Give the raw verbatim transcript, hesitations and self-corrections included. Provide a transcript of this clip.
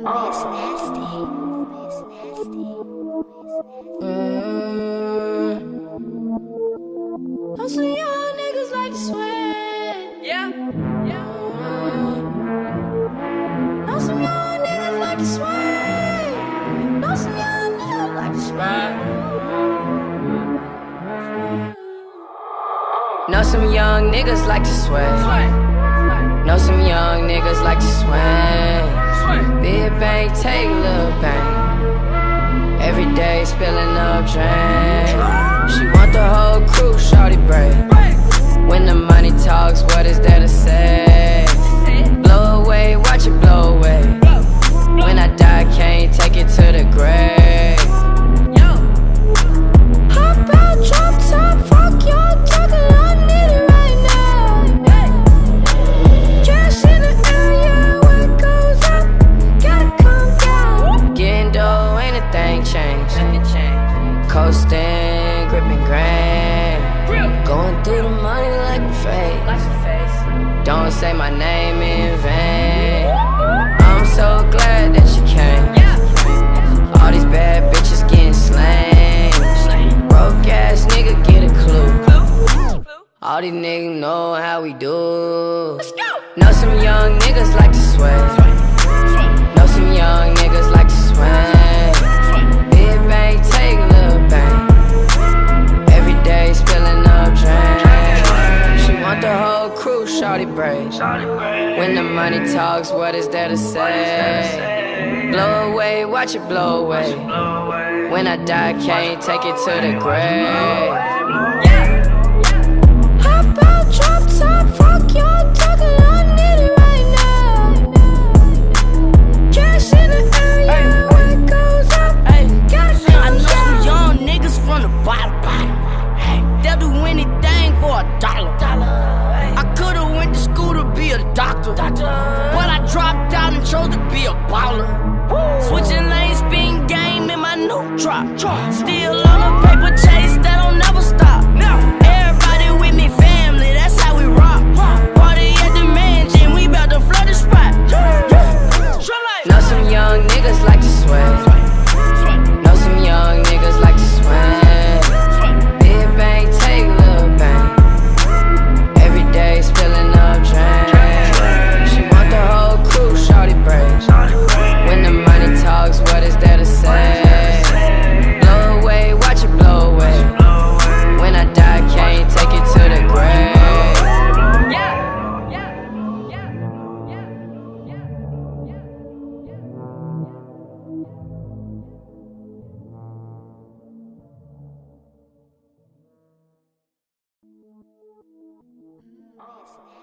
It's nasty. It's nasty. Mm. Know some young niggas like to sweat. Yeah, yeah. Know some young niggas like to sweat. Know some young niggas like to sweat. Know some young niggas like to sweat. Know some young niggas like to swing. Big bang, take a little bang. Every day spilling up drain. She want the whole crew, shawty break. When the money talks, what is there to say? Blow away, watch it blow away. When I die, can't take it to the grave. Hop out, drop top, fuck your talking, I need it right now. Cash in the area, what goes up, gotta come down. Getting dough, ain't a thing changed. Coasting, gripping grain. Going through the money like a fake. Don't say my name in vain. I'm so glad that she came. All these bad bitches getting slain. Broke ass nigga get a clue. All these niggas know how we do. Know some young niggas like to sweat. Know some young niggas like to swing. Big bang, take a little bang. Every day spilling up drain. She want the whole crew, shawty break. When the money talks, what is there to say? Blow away, watch it blow away. When I die, can't take it to the grave. Hop out, drop top, fuck your talking, I need it right now. Cash in the area, what goes up, gotta come I know some down. young niggas from the bottom. They'll do anything for a dollar. I could've went to school to be a doctor, but I dropped out and chose to be a baller. Switching lanes, spin game in my new drop. Still on a paper chase that don't never stop. Everybody with me, family, that's how we rock. Party at the mansion, we bout to flood the spot. Know some young niggas like to sweat. Know some young niggas like to swing. Big bang, take a little bang. Every day spilling up drain. She want the whole crew, shawty break. When the money talks, what is there to say? Blow away, watch it blow away. When I die, can't take it to the grave. It's nasty.